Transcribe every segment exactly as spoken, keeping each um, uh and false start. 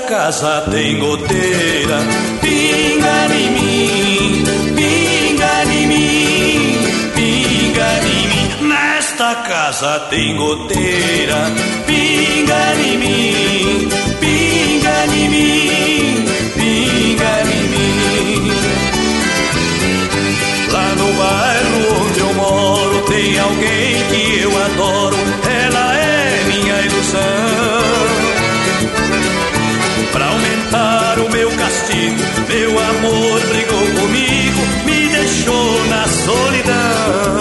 casa tem goteira. Pinga em mim, pinga em mim, pinga em mim. Nesta casa tem goteira. Pinga em mim, pinga em mim, pinga em mim. Lá no bairro onde eu moro tem alguém que eu adoro. Ela é minha ilusão. Pra aumentar o meu castigo, meu amor brigou comigo, me deixou na solidão.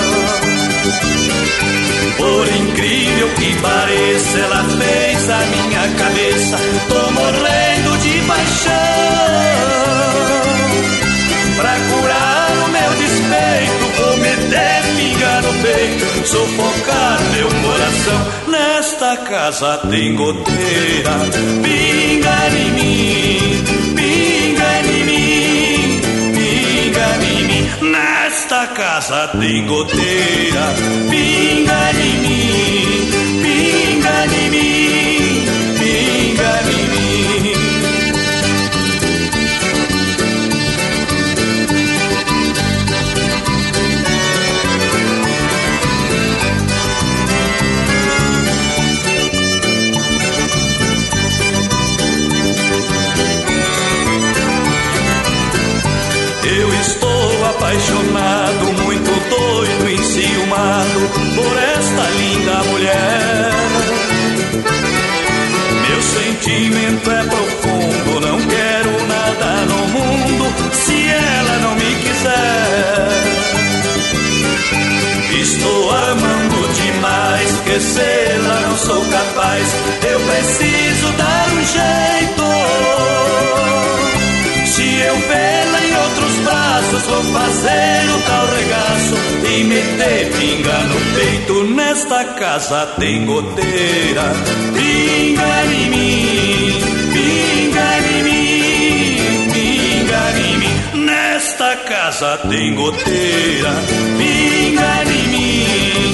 Por incrível que pareça, ela fez a minha cabeça. Tô morrendo de paixão. Pra curar o meu despeito, vou meter pinga no peito, sufocar meu coração. Nesta casa tem goteira. Pinga em mim, pinga em mim, pinga em mim. Nesta casa tem goteira. Pinga em mim, pinga em mim, pinga em mim. Eu estou apaixonado, muito doido, enciumado por esta linda mulher. Meu sentimento é profundo, não quero nada no mundo se ela não me quiser. Estou amando demais, esquecê-la não sou capaz. Eu preciso dar um jeito. Se eu vê-la em outros braços, vou fazer o tal regaço e meter pinga no peito. Nesta casa tem goteira. Pinga em mim, pinga em mim, pinga em mim. Nesta casa tem goteira. Pinga em mim,